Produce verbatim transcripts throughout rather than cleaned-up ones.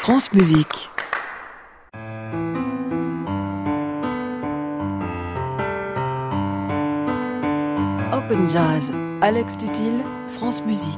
France Musique. Open Jazz, Alex Dutil, France Musique.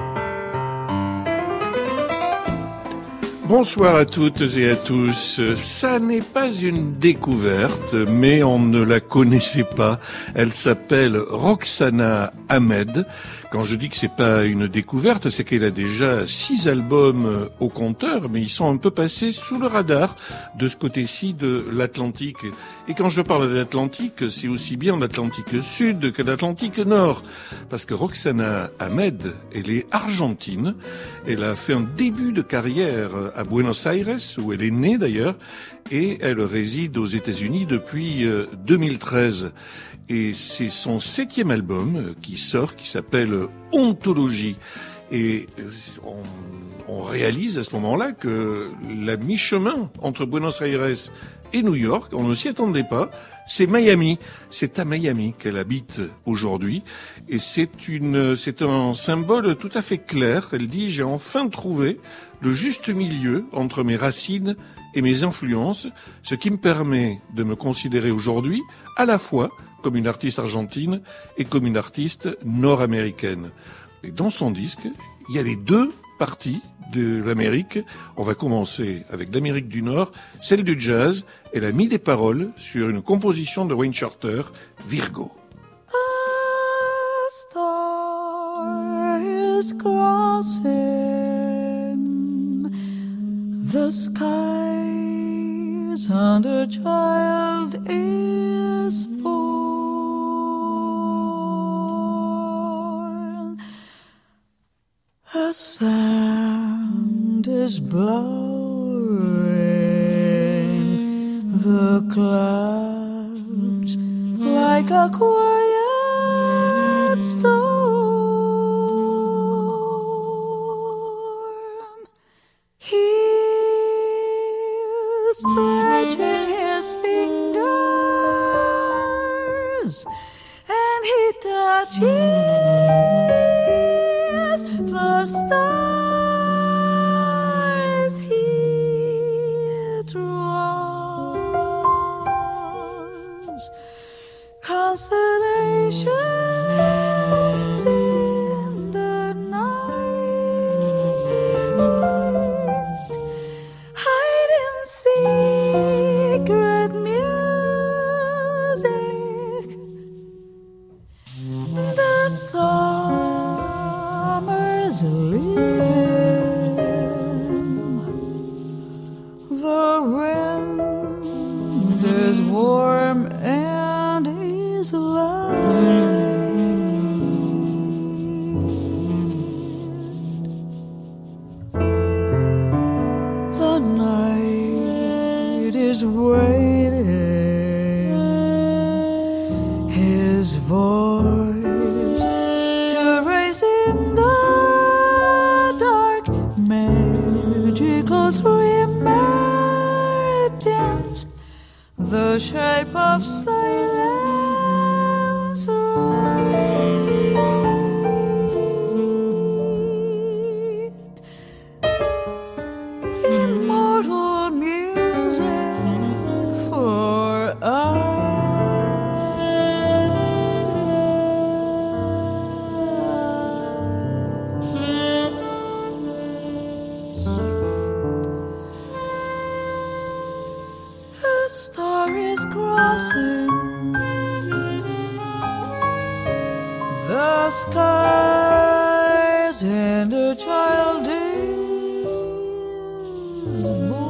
Bonsoir à toutes et à tous. Ça n'est pas une découverte, mais on ne la connaissait pas. Elle s'appelle Roxana Ahmed. Quand je dis que c'est pas une découverte, c'est qu'elle a déjà six albums au compteur, mais ils sont un peu passés sous le radar de ce côté-ci de l'Atlantique. Et quand je parle de l'Atlantique, c'est aussi bien l'Atlantique Sud que l'Atlantique Nord. Parce que Roxana Ahmed, elle est argentine. Elle a fait un début de carrière à Buenos Aires, où elle est née d'ailleurs, et elle réside aux États-Unis depuis deux mille treize. Et c'est son septième album qui sort, qui s'appelle Ontologie. Et on, on réalise à ce moment-là que la mi-chemin entre Buenos Aires et New York, on ne s'y attendait pas, c'est Miami. C'est à Miami qu'elle habite aujourd'hui. Et c'est une, c'est un symbole tout à fait clair. Elle dit, j'ai enfin trouvé le juste milieu entre mes racines et mes influences, ce qui me permet de me considérer aujourd'hui à la fois comme une artiste argentine et comme une artiste nord-américaine. Et dans son disque, il y a les deux parties de l'Amérique. On va commencer avec l'Amérique du Nord, celle du jazz. Elle a mis des paroles sur une composition de Wayne Shorter, Virgo. A star is crossing the skies, and a child is born. A sound is blowing the clouds like a quiet storm. He's stretching his fingers and he touches the stars he draws. Constellations in the night, hiding secret music. The summer's leaving, the wind is warm and is light. The night is waiting, his voice to raise in the dark, magical three meridians, the shape of silence right. Immortal music for us. A star is crossing the skies, and a child is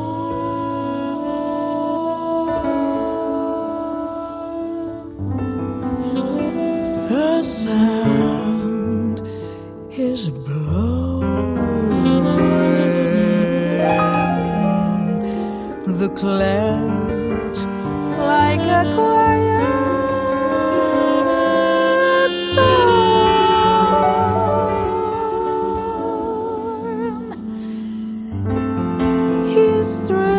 born. A sound is blowing the clouds like a quiet storm. He's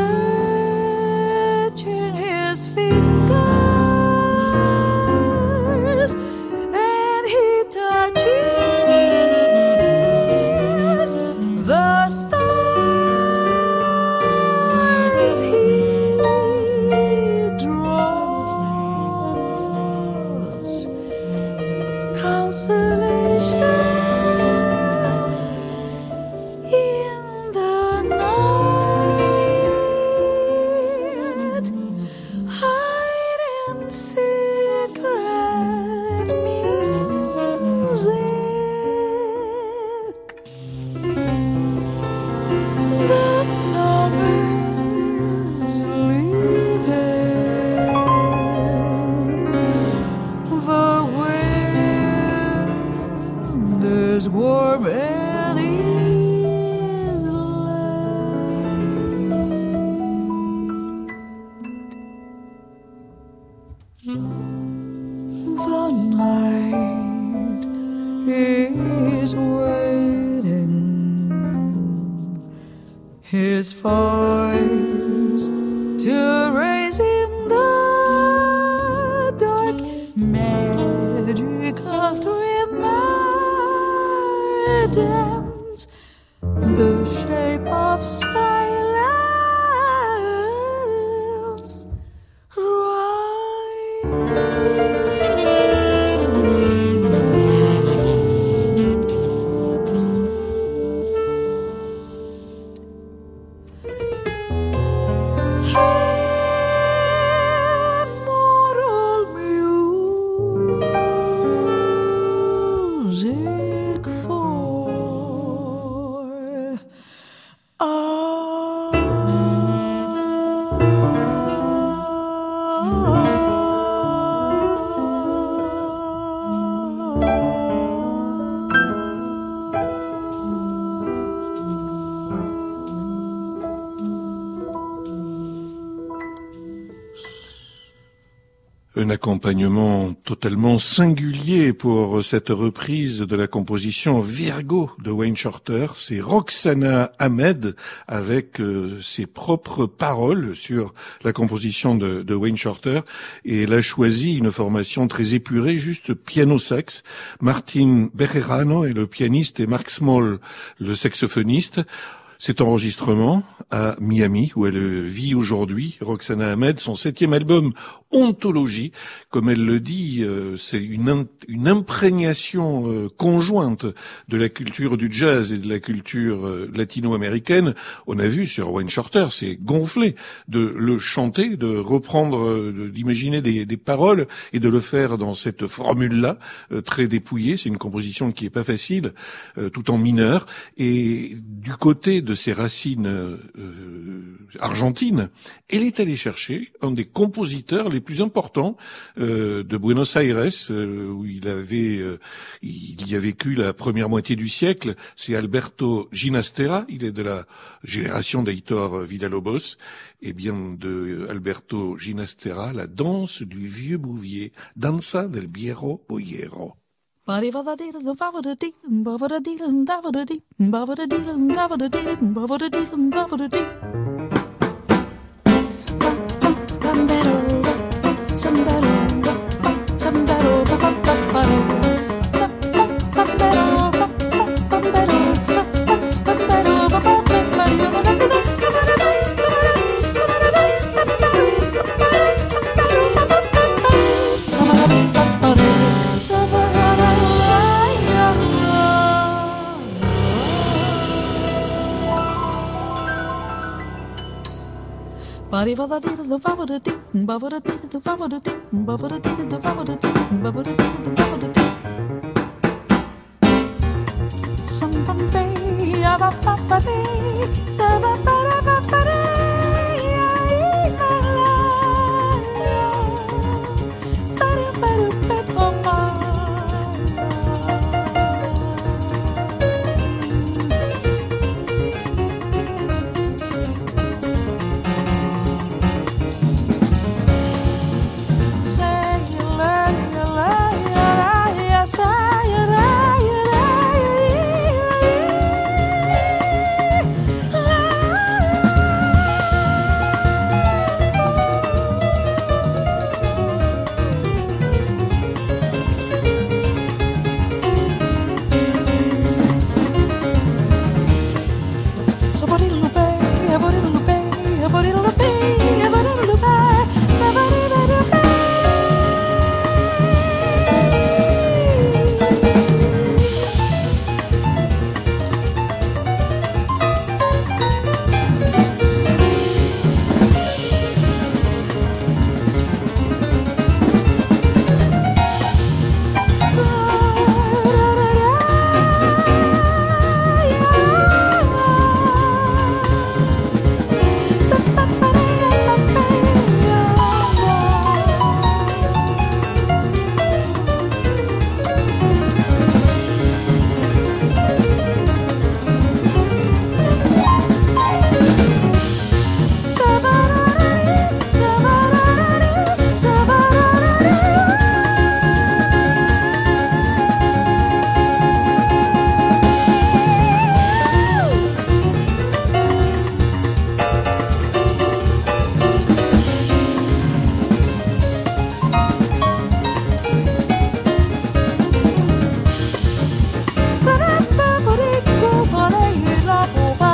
stretching his fingers and he touches the stars. his voice to raise in the dark magical dream dance, the shape of silence, Un accompagnement totalement singulier pour cette reprise de la composition Virgo de Wayne Shorter. C'est Roxana Ahmed avec euh, ses propres paroles sur la composition de, de Wayne Shorter. Et elle a choisi une formation très épurée, juste piano-sax. Martin Bejerano est le pianiste et Mark Small le saxophoniste. Cet enregistrement à Miami, où elle vit aujourd'hui, Roxana Ahmed, son septième album, Ontologie, comme elle le dit, euh, c'est une, in- une imprégnation euh, conjointe de la culture du jazz et de la culture euh, latino-américaine. On a vu sur Wayne Shorter, c'est gonflé de le chanter, de reprendre, euh, d'imaginer des, des paroles et de le faire dans cette formule-là, euh, très dépouillée. C'est une composition qui est pas facile, euh, tout en mineur. Et du côté de ses racines euh, argentines, elle est allée chercher un des compositeurs les plus importants euh, de Buenos Aires, euh, où il avait, euh, il y a vécu la première moitié du siècle. C'est Alberto Ginastera. Il est de la génération d'Heitor Villa-Lobos. Et bien de Alberto Ginastera, la danse du vieux bouvier, Danza del viejo boyero.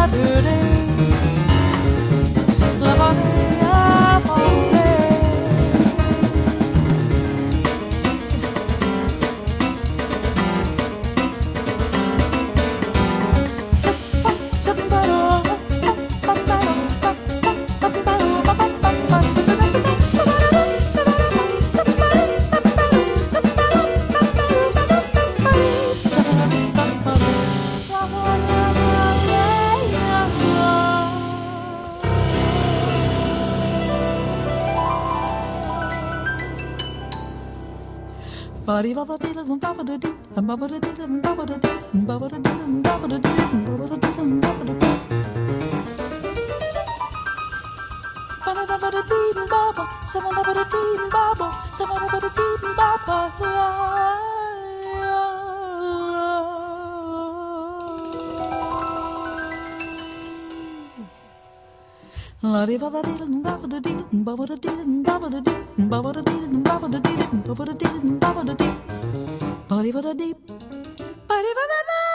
La riva da dil, bava da dil, bava da dil, bava da dil, bava da dil, bava da dil, bava da dil, bava da dil, la riva da dil, la riva da da.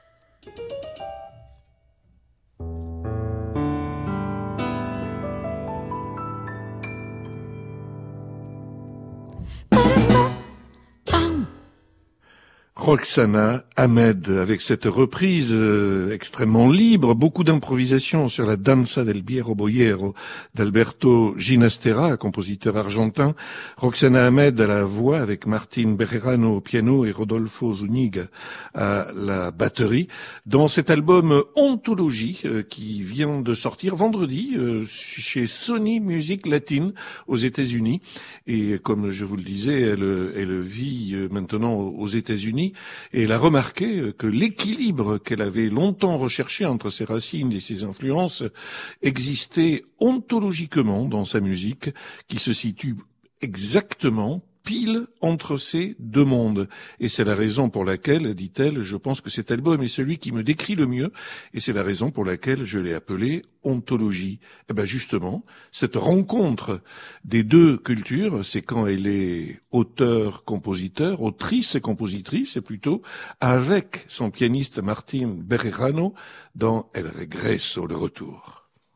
Roxana Hamed, avec cette reprise euh, extrêmement libre, beaucoup d'improvisation sur la Danza del Biero Boiero d'Alberto Ginastera, compositeur argentin. Roxana Hamed à la voix avec Martín Bejarano au piano et Rodolfo Zúñiga à la batterie, dans cet album Ontologie euh, qui vient de sortir vendredi euh, chez Sony Music Latine aux États-Unis. Et comme je vous le disais, elle, elle vit maintenant aux États-Unis. Et elle a remarqué que l'équilibre qu'elle avait longtemps recherché entre ses racines et ses influences existait ontologiquement dans sa musique, qui se situe exactement pile entre ces deux mondes. Et c'est la raison pour laquelle, dit-elle, je pense que cet album est celui qui me décrit le mieux, et c'est la raison pour laquelle je l'ai appelé Ontologie. Eh ben justement, cette rencontre des deux cultures, c'est quand elle est auteur-compositeur, autrice et compositrice, et plutôt, avec son pianiste Martín Bejarano dans El Regreso, le retour.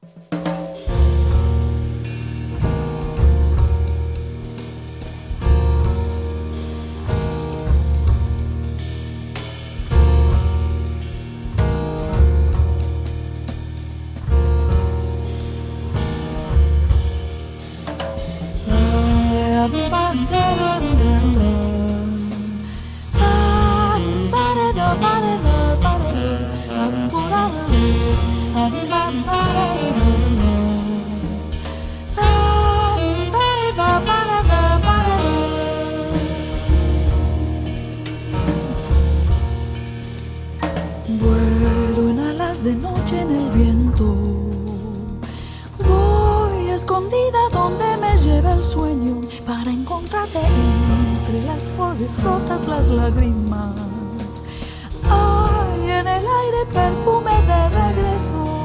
Vuelo en alas de noche en el viento, voy escondida donde me lleva el sueño para encontrarte entre las flores rotas, las lágrimas. Hay en el aire perfume de regreso.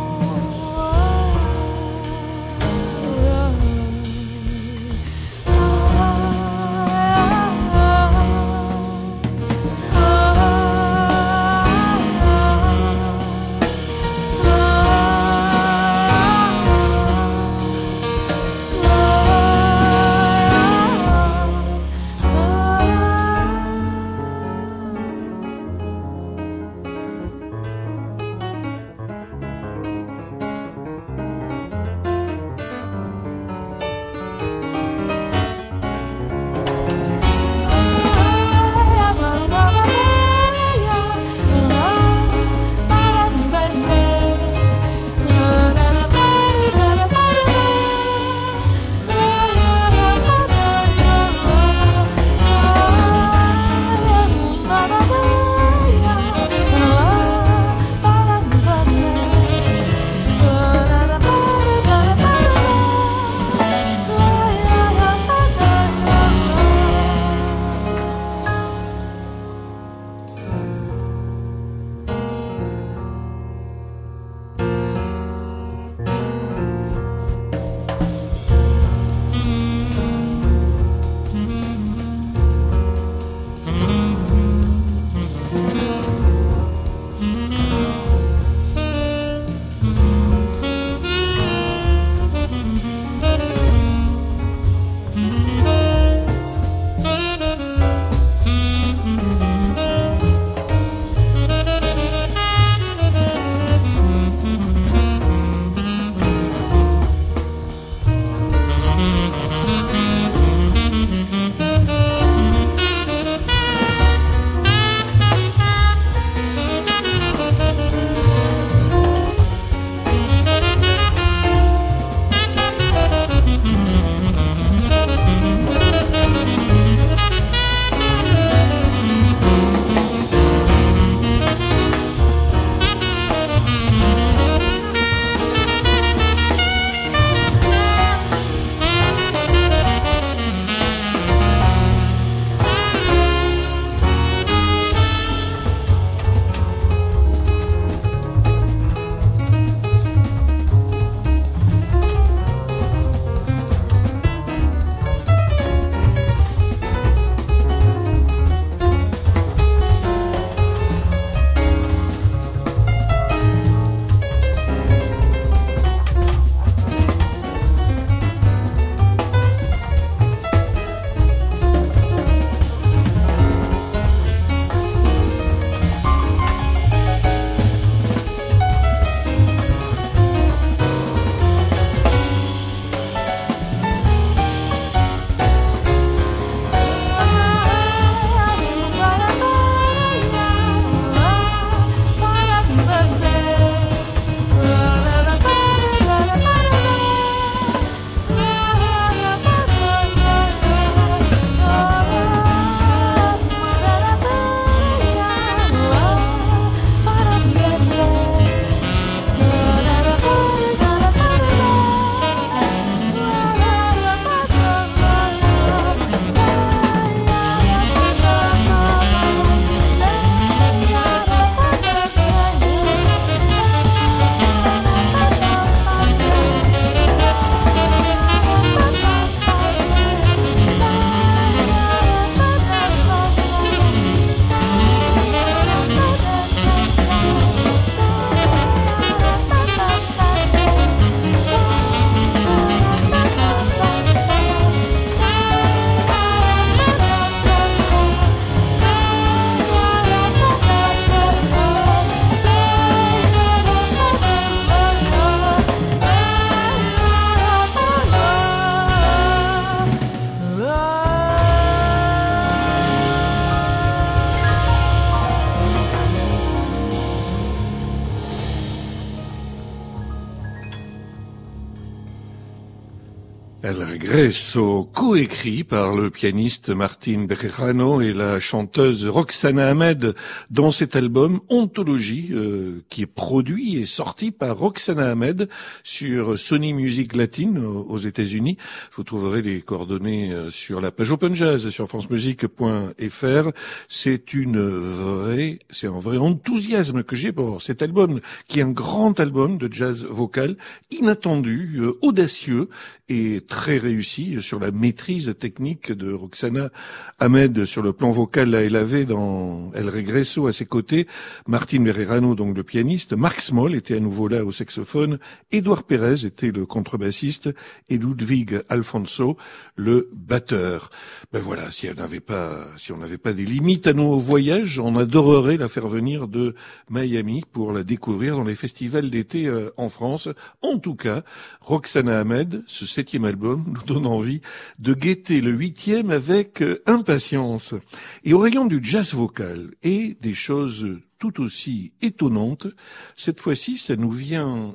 El Regreso, coécrit par le pianiste Martín Bejarano et la chanteuse Roxana Ahmed dans cet album Ontologie, euh, qui est produit et sorti par Roxana Ahmed sur Sony Music Latine aux États-Unis. Vous trouverez les coordonnées sur la page Open Jazz sur francemusique point f r. C'est une vraie, c'est un vrai enthousiasme que j'ai pour cet album, qui est un grand album de jazz vocal, inattendu, euh, audacieux et très réussi sur la maîtrise technique de Roxana Ahmed sur le plan vocal. Là, elle avait dans El Regreso à ses côtés Martín Bejarano, donc le pianiste, Mark Small était à nouveau là au saxophone, Edouard Pérez était le contrebassiste et Ludwig Alfonso le batteur. Ben voilà, si on n'avait pas, si on n'avait pas des limites à nos voyages, on adorerait la faire venir de Miami pour la découvrir dans les festivals d'été euh, en France. En tout cas, Roxana Ahmed, ce septième album, nous donne envie de guetter le huitième avec euh, impatience. Et au rayon du jazz vocal et des choses tout aussi étonnantes, cette fois-ci, ça nous vient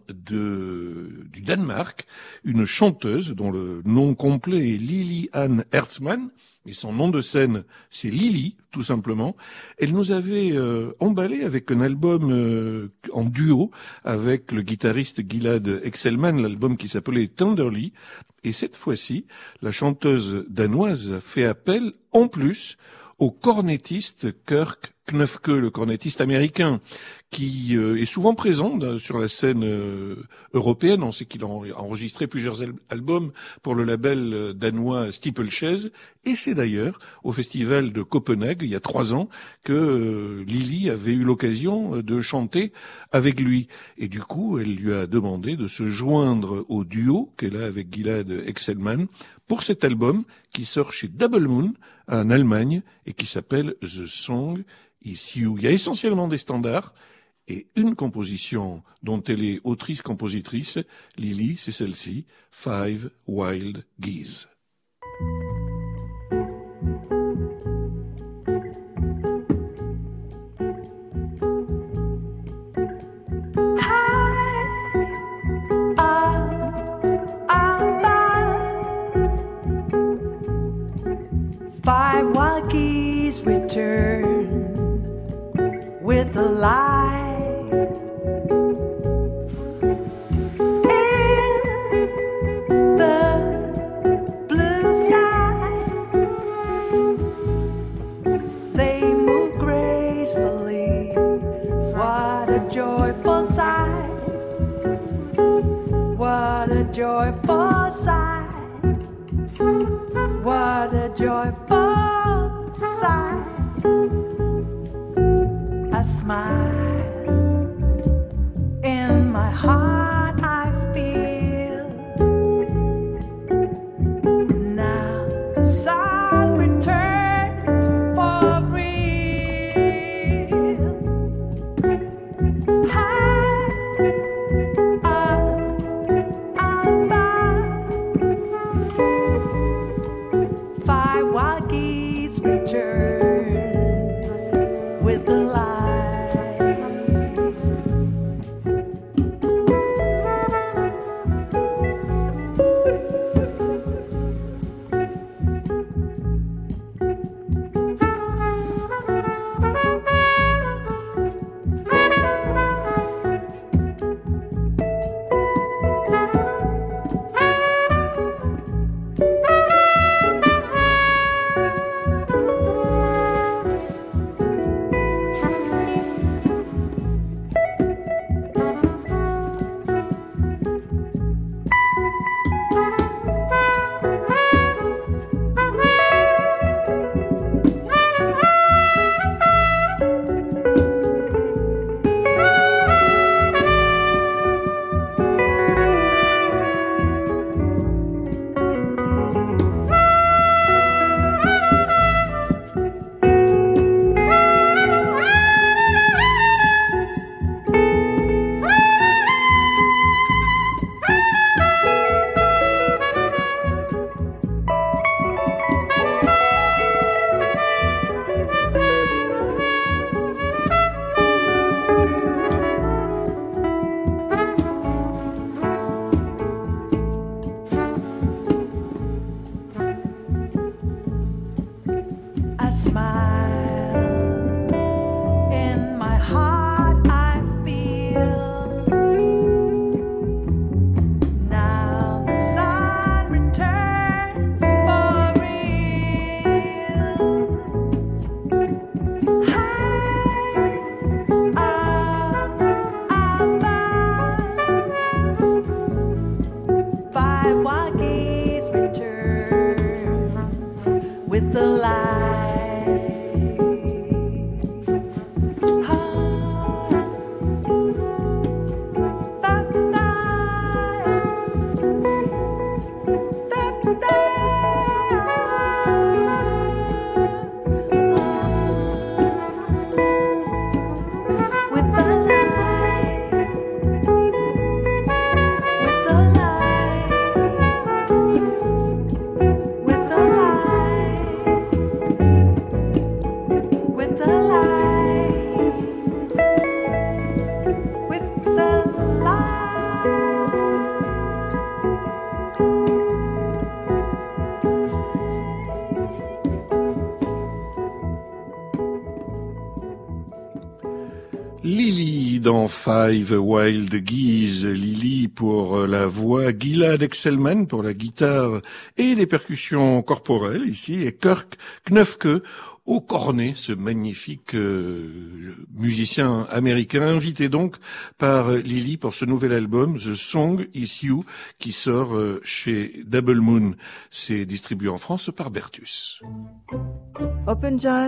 de du Danemark, une chanteuse dont le nom complet est Lili Ann Hertzmann, mais son nom de scène, c'est Lili, tout simplement. Elle nous avait euh, emballé avec un album euh, en duo avec le guitariste Gilad Excelman, l'album qui s'appelait Tenderly. Et cette fois-ci, la chanteuse danoise a fait appel, en plus, au cornettiste Kirk Knöfke, le cornettiste américain, qui euh, est souvent présent euh, sur la scène euh, européenne. On sait qu'il a enregistré plusieurs al- albums pour le label euh, danois Steeplechase. Et c'est d'ailleurs au festival de Copenhague, il y a trois ans, que euh, Lili avait eu l'occasion de chanter avec lui. Et du coup, elle lui a demandé de se joindre au duo qu'elle a avec Gilad Excelman pour cet album qui sort chez Double Moon en Allemagne et qui s'appelle The Song Is You. Il y a essentiellement des standards et une composition dont elle est autrice-compositrice. Lili, c'est celle-ci, Five Wild Geese. Five wild geese return with the light in the blue sky. They move gracefully. What a joyful sight! What a joyful sight! What a joyful sight. A smile in my heart I feel. Now the sun returns for real. High up, above, five wild geese return with the light. the light. Lily dans Five Wild Geese, Lily pour la voix, Gilad Excelman pour la guitare et les percussions corporelles ici, et Kirk Knöfke au cornet, ce magnifique euh, musicien américain, invité donc par Lily pour ce nouvel album, The Song Is You, qui sort euh, chez Double Moon. C'est distribué en France par Bertus. Open Jazz,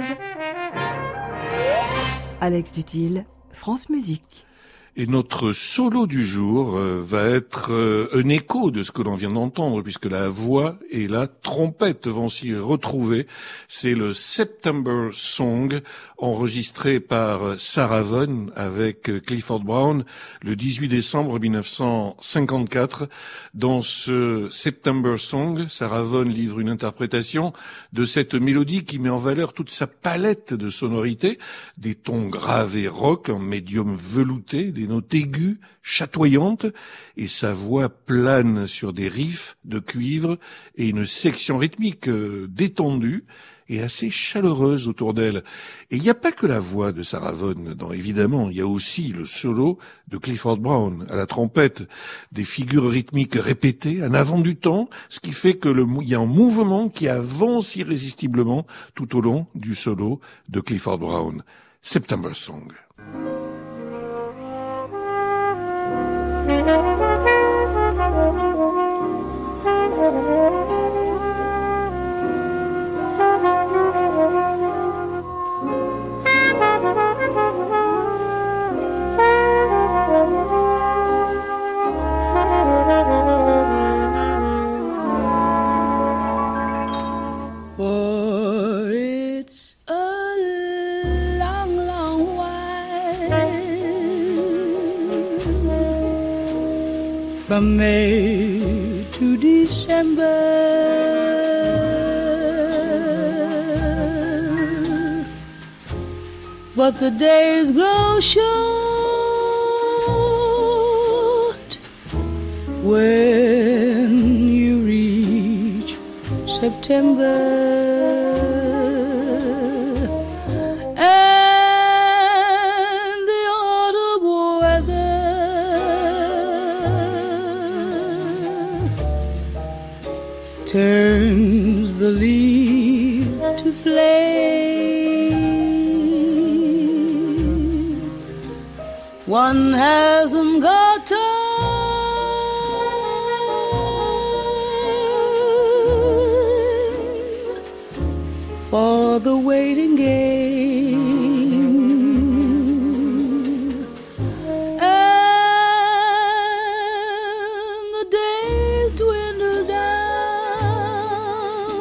Alex Dutil, France Musique. Et notre solo du jour euh, va être euh, un écho de ce que l'on vient d'entendre, puisque la voix et la trompette vont s'y retrouver. C'est le September Song, enregistré par Sarah Vaughan avec Clifford Brown le dix-huit décembre mille neuf cent cinquante-quatre. Dans ce September Song, Sarah Vaughan livre une interprétation de cette mélodie qui met en valeur toute sa palette de sonorités, des tons graves et rock, en médium velouté, des notes aiguës, chatoyantes, et sa voix plane sur des riffs de cuivre et une section rythmique euh, détendue et assez chaleureuse autour d'elle. Et il n'y a pas que la voix de Sarah Vaughan, dans, évidemment, il y a aussi le solo de Clifford Brown à la trompette, des figures rythmiques répétées, en avant du temps, ce qui fait que le, il y a un mouvement qui avance irrésistiblement tout au long du solo de Clifford Brown. September Song. For it's a long, long while from May to December, but the days grow short when you reach September. Turns the leaves to flame. One hasn't got time for the waiting game. And the days dwindle down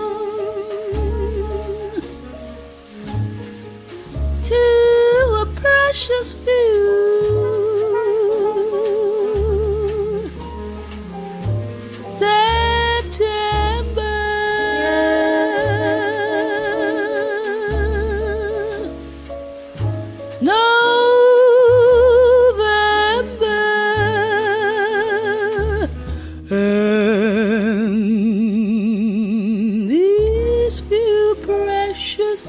to a precious few. September, November, and these few precious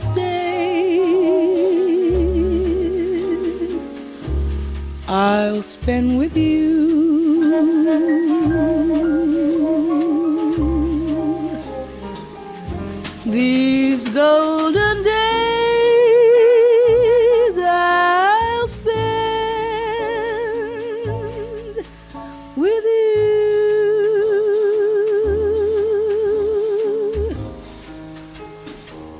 days I'll spend with you. These golden days I'll spend with you.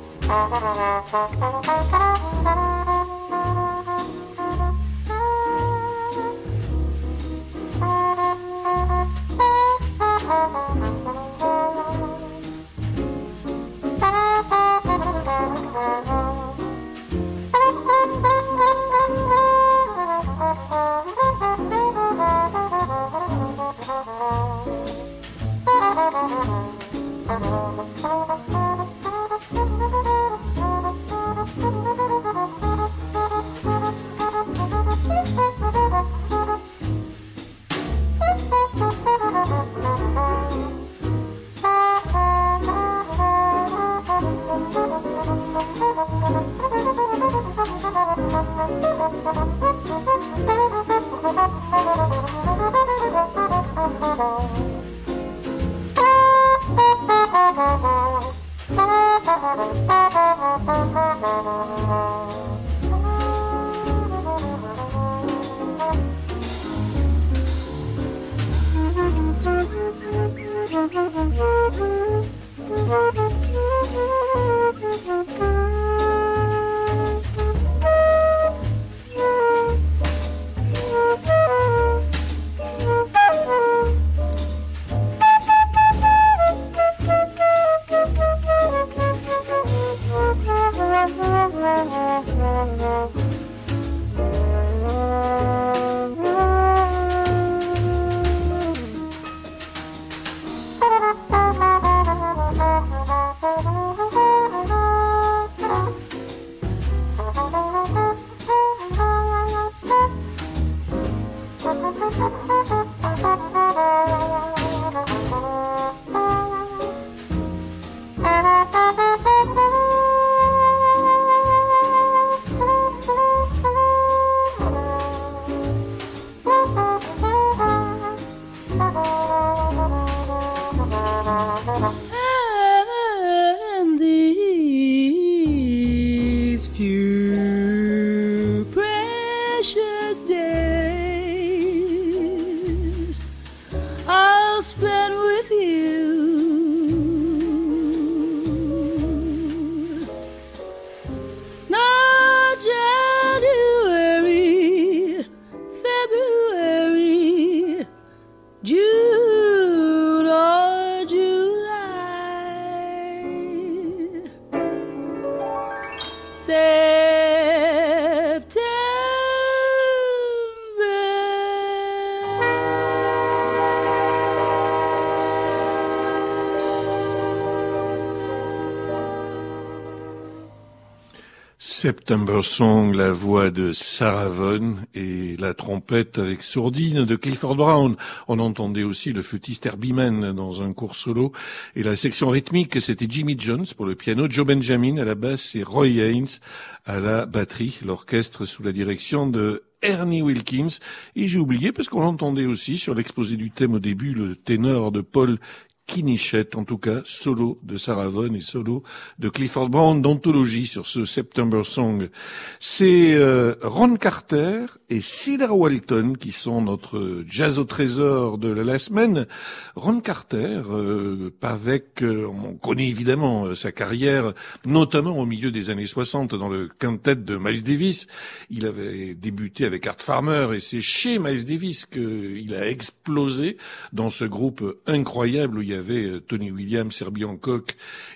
September Song, la voix de Sarah Vaughan et la trompette avec sourdine de Clifford Brown. On entendait aussi le flûtiste Herbie Mann dans un court solo. Et la section rythmique, c'était Jimmy Jones pour le piano, Joe Benjamin à la basse et Roy Haynes à la batterie. L'orchestre sous la direction de Ernie Wilkins. Et j'ai oublié, parce qu'on entendait aussi sur l'exposé du thème au début, le ténor de Paul Kinichette, en tout cas, solo de Sarah Vaughan et solo de Clifford Brown d'anthologie sur ce September Song. C'est euh, Ron Carter et Cedar Walton qui sont notre jazz au trésor de la, la semaine. Ron Carter, euh, avec, euh, on connaît évidemment euh, sa carrière, notamment au milieu des années soixante dans le quintet de Miles Davis. Il avait débuté avec Art Farmer et c'est chez Miles Davis qu'il a explosé dans ce groupe incroyable où il y a avait Tony Williams, Herbie Hancock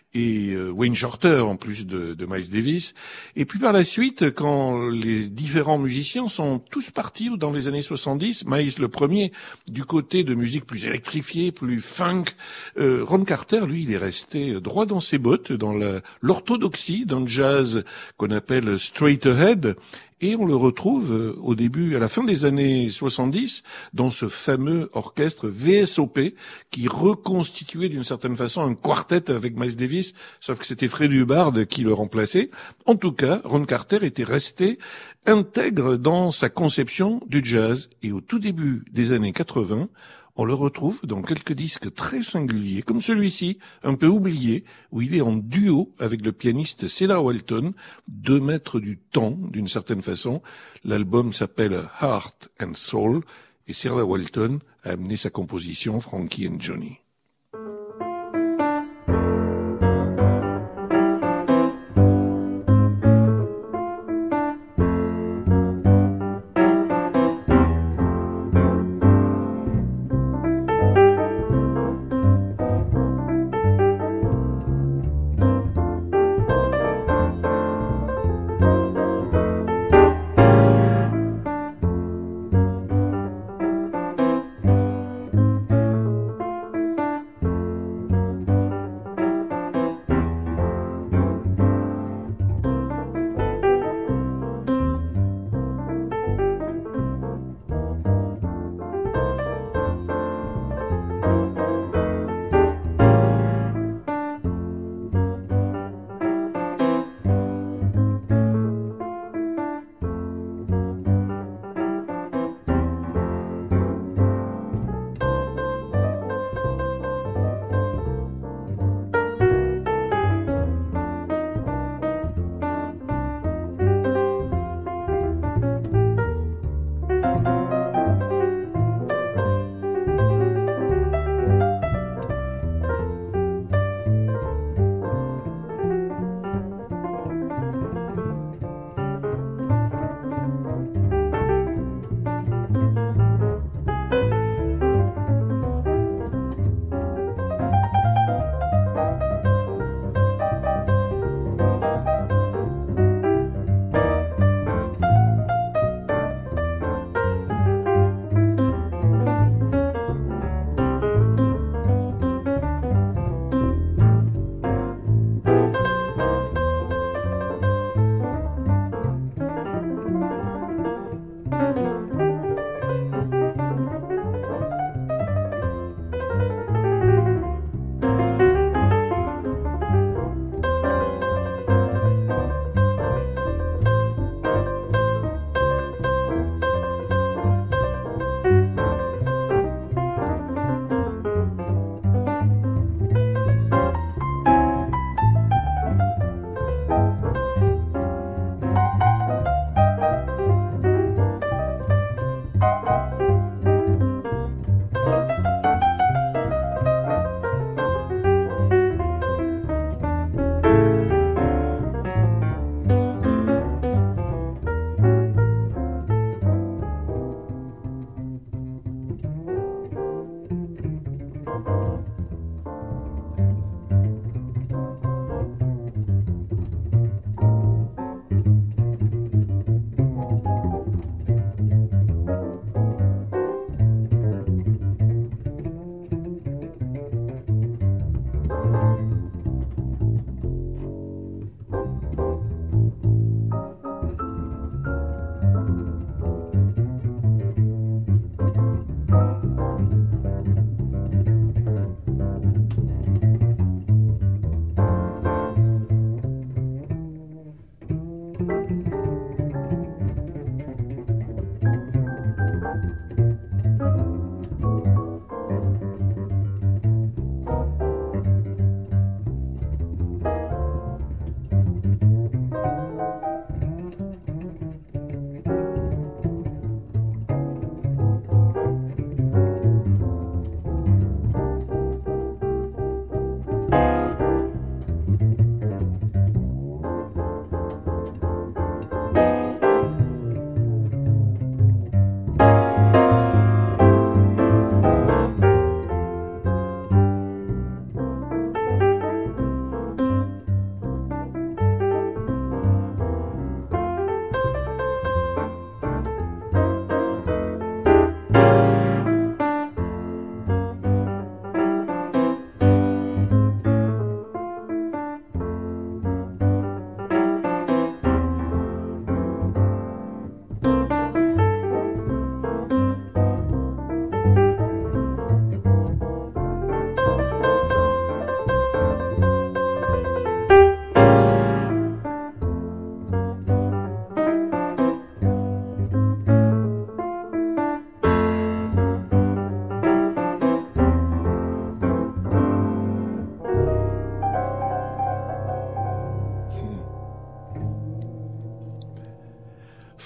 et Wayne Shorter en plus de, de Miles Davis. Et puis par la suite, quand les différents musiciens sont tous partis dans les années soixante-dix, Miles le premier, du côté de musique plus électrifiée, plus funk, euh, Ron Carter, lui, il est resté droit dans ses bottes, dans la, l'orthodoxie d'un jazz qu'on appelle straight ahead. Et on le retrouve au début, à la fin des années soixante-dix, dans ce fameux orchestre V S O P qui reconstituait d'une certaine façon un quartet avec Miles Davis, sauf que c'était Freddie Hubbard qui le remplaçait. En tout cas, Ron Carter était resté intègre dans sa conception du jazz. Et au tout début des années quatre-vingts, on le retrouve dans quelques disques très singuliers, comme celui-ci, un peu oublié, où il est en duo avec le pianiste Cedar Walton, deux maîtres du temps, d'une certaine façon. L'album s'appelle Heart and Soul, et Cedar Walton a amené sa composition Frankie and Johnny.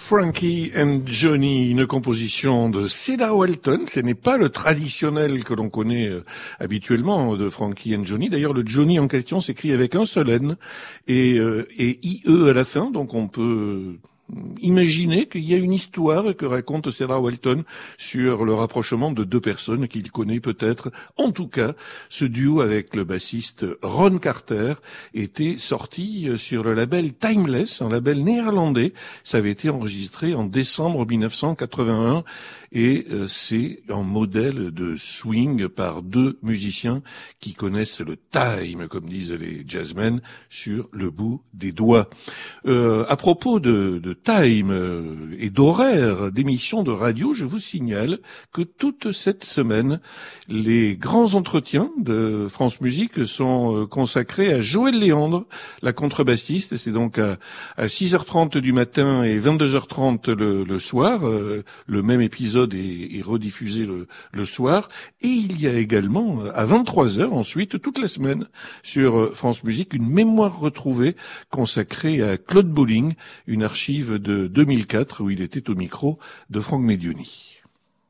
Frankie and Johnny, une composition de Cedar Walton. Ce n'est pas le traditionnel que l'on connaît euh, habituellement de Frankie and Johnny. D'ailleurs, le Johnny en question s'écrit avec un seul N et, euh, et I E à la fin, donc on peut imaginez qu'il y a une histoire que raconte Cedar Walton sur le rapprochement de deux personnes qu'il connaît peut-être. En tout cas, ce duo avec le bassiste Ron Carter était sorti sur le label Timeless, un label néerlandais. Ça avait été enregistré en décembre mille neuf cent quatre-vingt-un et euh, c'est un modèle de swing par deux musiciens qui connaissent le time, comme disent les jazzmen, sur le bout des doigts. Euh, à propos de, de time et d'horaire d'émissions de radio, je vous signale que toute cette semaine, les grands entretiens de France Musique sont consacrés à Joël Léandre, la contrebassiste. C'est donc à, à six heures trente du matin et vingt-deux heures trente le, le soir. Le même épisode est, est rediffusé le, le soir. Et il y a également à vingt-trois heures ensuite, toute la semaine, sur France Musique, une mémoire retrouvée consacrée à Claude Bolling, une archive de deux mille quatre où il était au micro de Franck Medioni.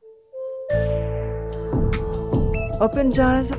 Open Jazz,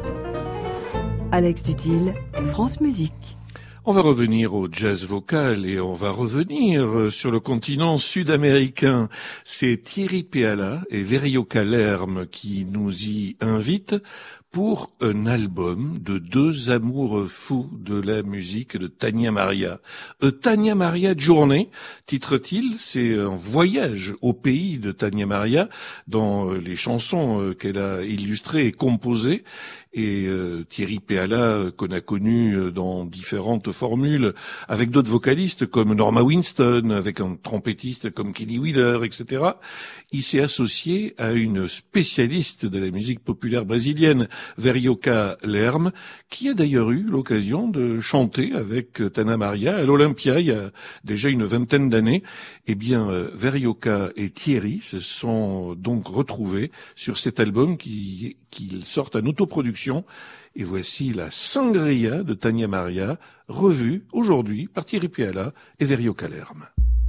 Alex Dutil, France Musique. On va revenir au jazz vocal et on va revenir sur le continent sud-américain. C'est Thierry Peala et Verioka Lerm qui nous y invitent pour un album de deux amoureux fous de la musique de Tania Maria. A Tania Maria Journey, titre-t-il, c'est un voyage au pays de Tania Maria dans les chansons qu'elle a illustrées et composées. Et euh, Thierry Peala, qu'on a connu dans différentes formules, avec d'autres vocalistes comme Norma Winston, avec un trompettiste comme Kenny Wheeler, et cetera, il s'est associé à une spécialiste de la musique populaire brésilienne, Verioka Lerm, qui a d'ailleurs eu l'occasion de chanter avec Tania Maria à l'Olympia il y a déjà une vingtaine d'années. Eh bien, euh, Verioka et Thierry se sont donc retrouvés sur cet album qui, qu'ils sortent en autoproduction. Et voici la Sangria de Tania Maria, revue aujourd'hui par Thierry Peala et Verioka Lerm.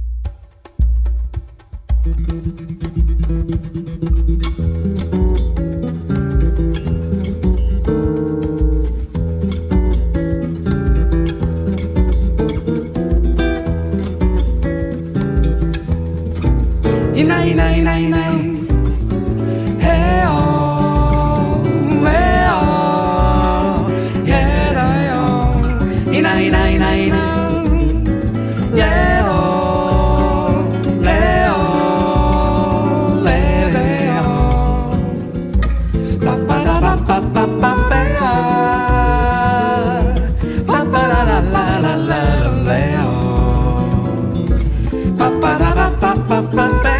Ina, ina, ina, ina. Hey, oh, hey, oh, yeah, oh. Ina, ina, ina, ina. Yeah, oh, le, oh, le, le, oh. Pa, pa, da, pa, pa, pa, pa, pa, pa, pa, da, da, la, la, la, le, oh. Pa, pa, da, pa, pa, pa, pa, pa.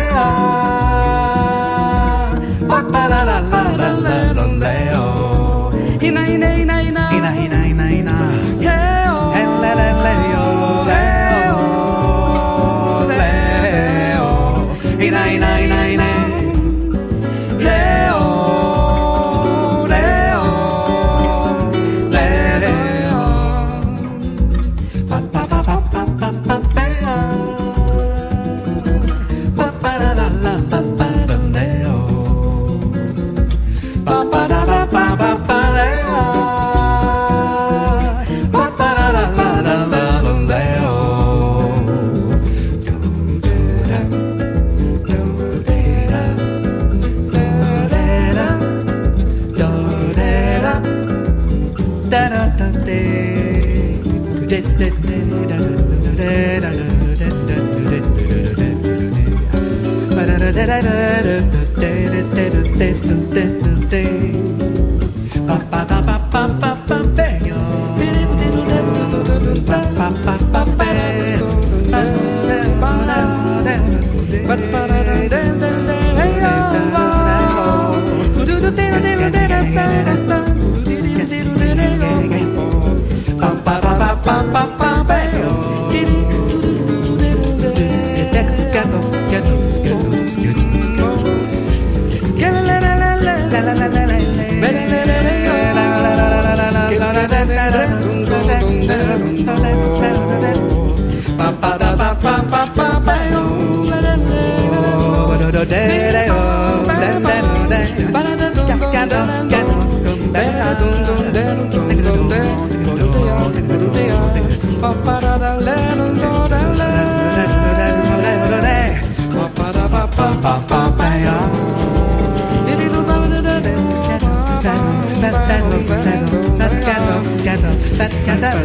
scandal, that's scandal, scandal, that's scandal.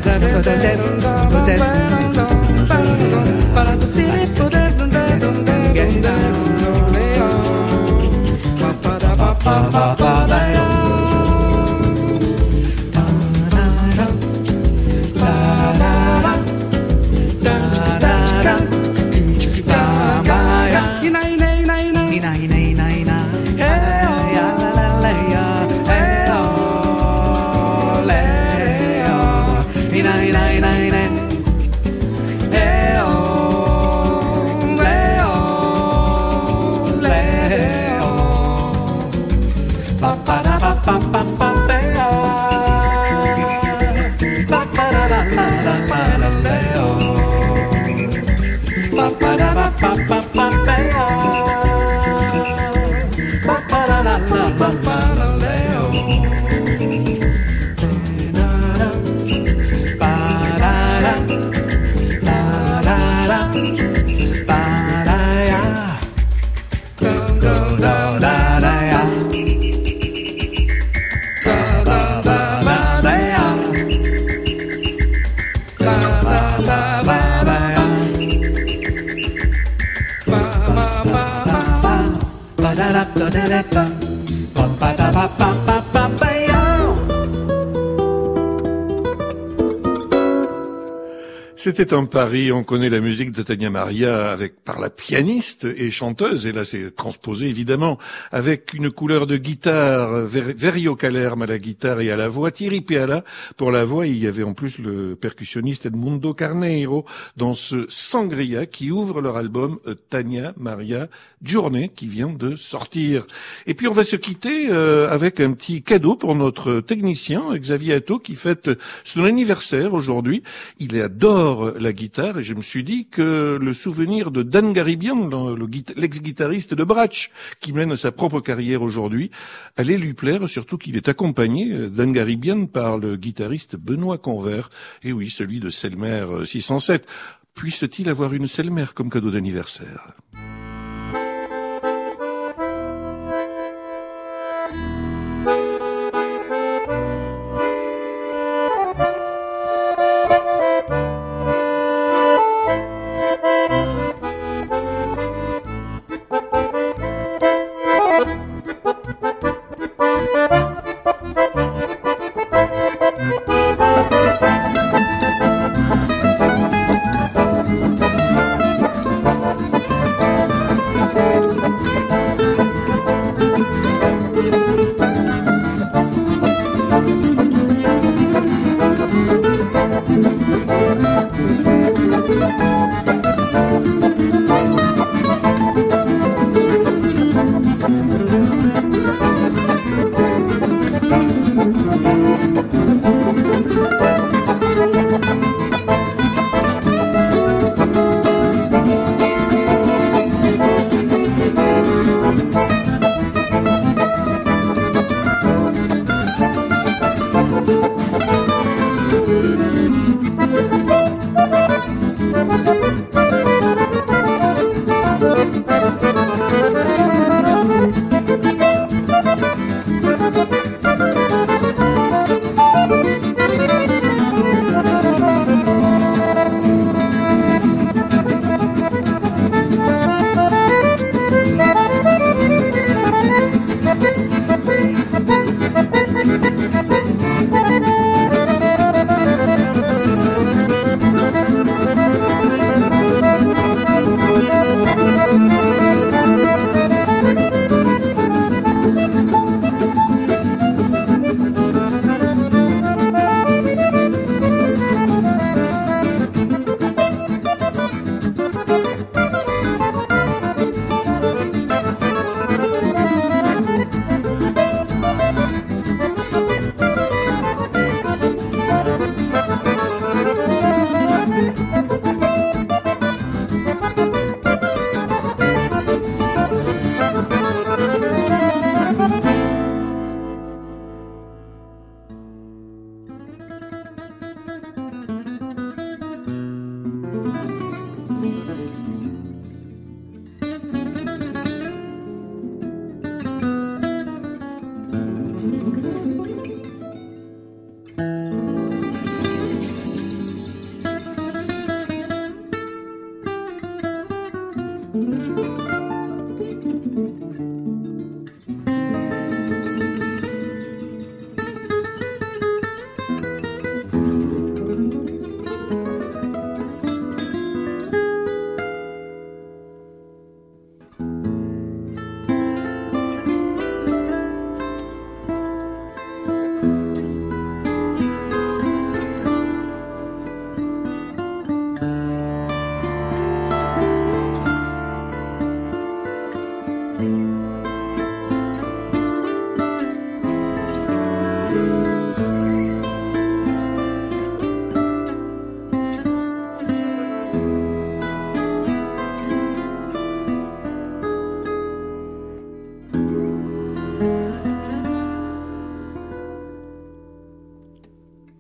C'était en Paris, on connaît la musique de Tania Maria avec par la pianiste et chanteuse, et là c'est transposé évidemment avec une couleur de guitare, Verio Calerme à la guitare et à la voix, Thierry Peala pour la voix, il y avait en plus le percussionniste Edmundo Carneiro dans ce Sangria qui ouvre leur album Tania Maria Journée qui vient de sortir. Et puis on va se quitter euh, avec un petit cadeau pour notre technicien Xavier Atto qui fête son anniversaire aujourd'hui. Il adore la guitare et je me suis dit que le souvenir de Dan Garibian, l'ex-guitariste de Bratsch, qui mène sa propre carrière aujourd'hui, allait lui plaire, surtout qu'il est accompagné, Dan Garibian, par le guitariste Benoît Convert, et oui, celui de Selmer six cent sept. Puisse-t-il avoir une Selmer comme cadeau d'anniversaire ?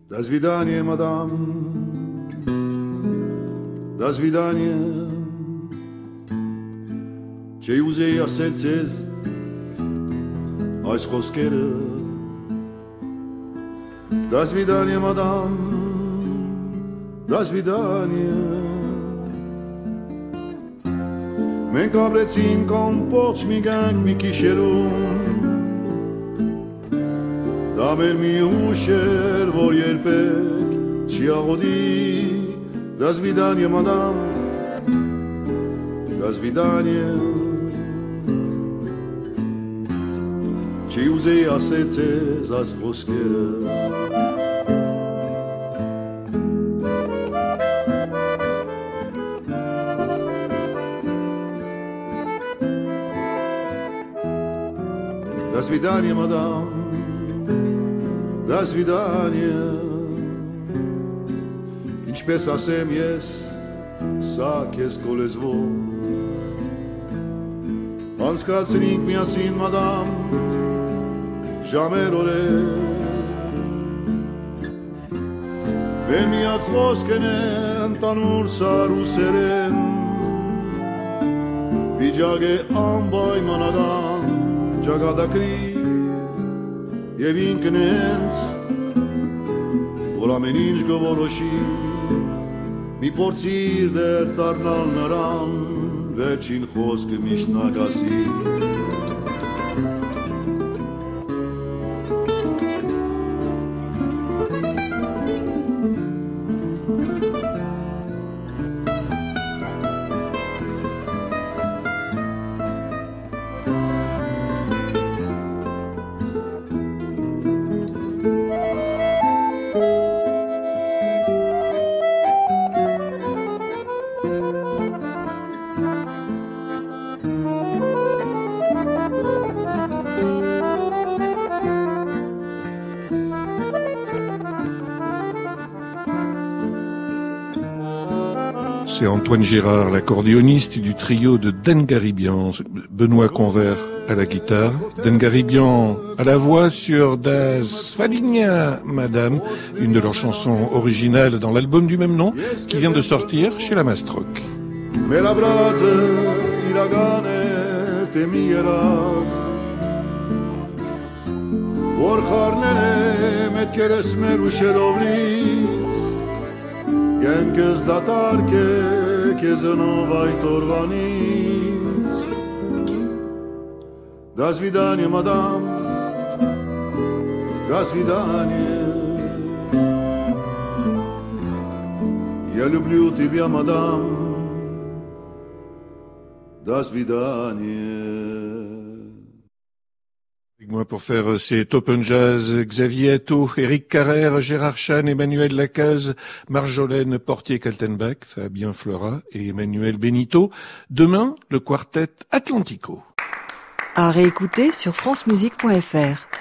До свидания, мадам. До свидания. Չէի ուզեի ասել ձեզ այս խոսքերը. До свидания, мадам. До свидания. Մենք ապրեցինք ամբողջ մի կյանք մի գիշերում. Դա մեր մի ուշ էր, որ երբեք չի աղոդի. До свидания, мадам. До свидания. Չի ուզեի ասել ձեզ այս խոսքերը. До свидания, мадам. До свидания. Ինչպես ասեմ ես, սա քեզ կոլեզվով. Անցկացրինք միասին, մադամ, ժամեր օրեր. Մեր միակ խոսքն է ընդանուր սար ու սերեն. Վիճակ է անպայմանական ճակատագրի եւ ինքն հենց որ ամեն ինչ գորոշի մի փորձիր դեր դառնալ նրան վերջին խոսքը միշտ նագասի C'est Antoine Gérard, l'accordéoniste du trio de Dengaribian, Benoît Convert à la guitare, Dengaribian à la voix sur Das Fadinha Madame, une de leurs chansons originales dans l'album du même nom, qui vient de sortir chez la Mastroc. Կենքս դատարկ է քեզնով այդ օրվանից До свидания, мадам До свидания Я люблю тебя, мадам До свидания Avec moi pour faire ces Open Jazz, Xavier Atto, Éric Carrère, Gérard Chan, Emmanuel Lacaze, Marjolaine Portier-Kaltenbach, Fabien Fleurat et Emmanuel Benito. Demain, le quartet Atlantico. À réécouter sur francemusique point f r.